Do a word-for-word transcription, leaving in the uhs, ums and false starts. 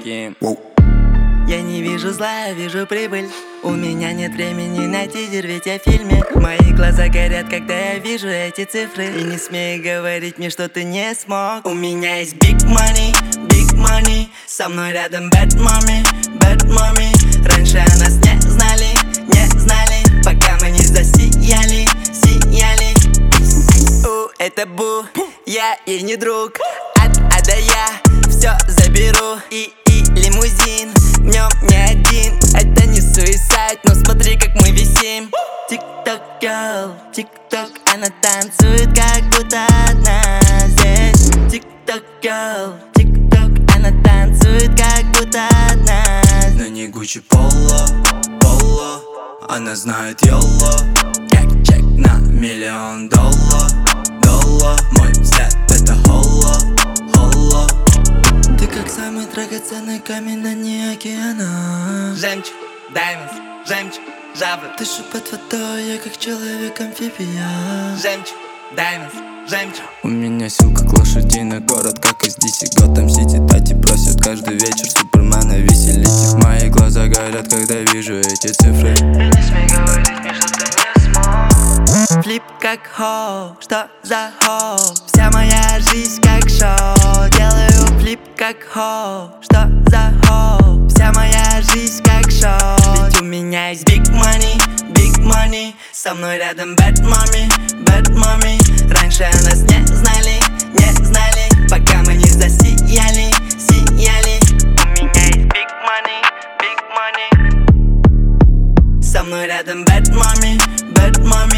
таким. Я не вижу зла, я вижу прибыль. У меня нет времени на тизер, ведь я в фильме. Мои глаза горят, когда я вижу эти цифры. И не смей говорить мне, что ты не смог. У меня есть big money, big money. Со мной рядом bad mommy, bad mommy. Раньше о нас не знали, не знали, пока мы не засияли, сияли. У, это Бу, я ей не друг. От А до Я все заберу. И, и лимузин, в нем не один. Это не суицид, но смотри, как мы висим. Тик-ток, girl, тик-ток. Она танцует, как будто одна здесь. Тик-ток, girl, тик-ток. Она танцует, как будто одна. На ней Гуччи Поло, Поло. Она знает йоло, как чек на миллион доллар, доллар. Мой взгляд это холо, холо. Ты как самый драгоценный камень на дне океана. Жемчуг, даймонд, жемчуг, жабры. Дышу под водой, я как человек-амфибия. Жемчуг, даймонд, жемчуг. У меня сил как лошадиный город, как из Ди Си Готэм Сити. Тати просят каждый вечер Супермена веселить их. Мои глаза горят, когда вижу эти цифры. И не смей говорить мне, что ты не смог. Флип как хоу, что за хоу? Вся моя жизнь как шоу. Делаю флип как хоу, что за хоу? Вся моя жизнь как шоу. Ведь у меня есть big money, big money. Со мной рядом bad mommy, bad mommy. Раньше о нас не знали, не знали, пока мы не засияли, сияли. У меня есть big money, big money. Со мной рядом bad mommy, bad mommy.